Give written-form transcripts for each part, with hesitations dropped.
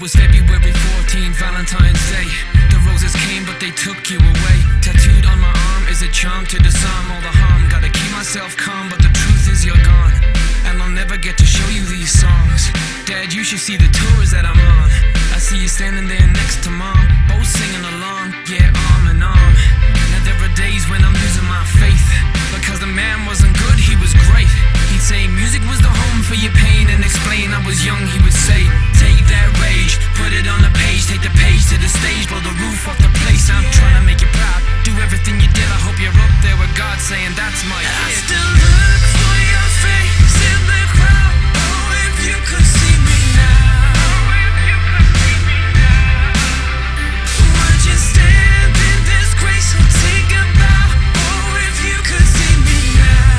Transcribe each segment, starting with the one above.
was February 14th, Valentine's Day. The roses came but they took you away. Tattooed on my arm is a charm to disarm all the harm. Gotta keep myself calm but the truth is you're gone, and I'll never get to show you these songs. Dad, you should see the tours that I'm on. I see you standing there next to Mom, both singing along, yeah, arm in arm. Now there are days when I'm losing my faith, because the man wasn't good, he was great. He'd say music was the home for your pain, and explain I was young, he would say, take that rage, put it on the page, take the page to the stage, blow the roof off the place. I'm trying to make you proud, do everything you did. I hope you're up there with God saying that's my kid. I still look for your face in the crowd. Oh, if you could see me now. Would you stand in this grace or take a bow? Oh, if you could see me now.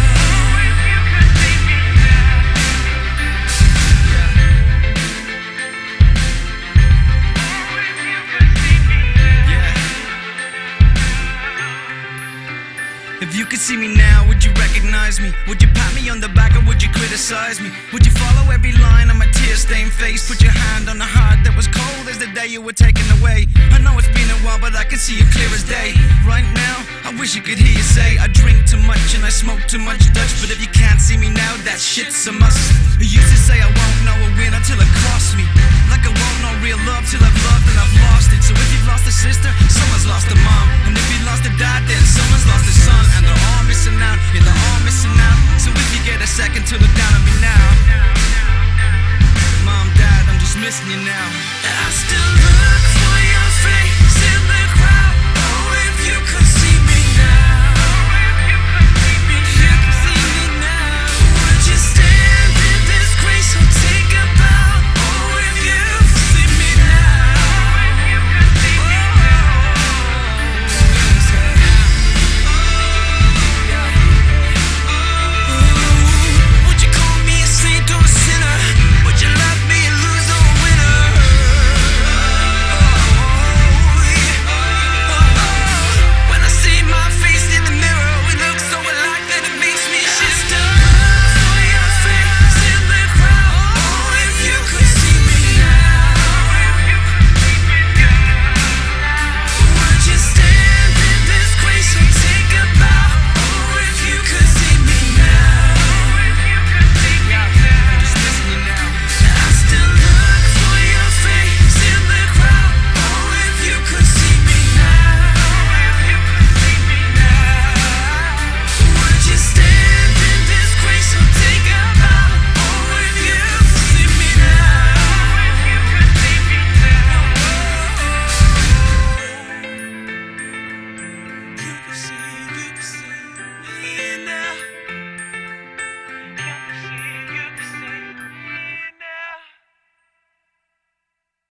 If you could see me now, would you recognize me? Would you pat me on the back or would you criticize me? Would you follow every line on my tear-stained face? Put your hand on the heart that was cold as the day you were taken away. I know it's been a while, but I can see you clear as day. Right now, I wish you could hear you say, I drink too much and I smoke too much Dutch. But if you can't see me now, that shit's a must. You used to say I won't know a win until it costs me, like I won't know real love till I've loved and I've lost it. So if you've lost a sister, someone's lost a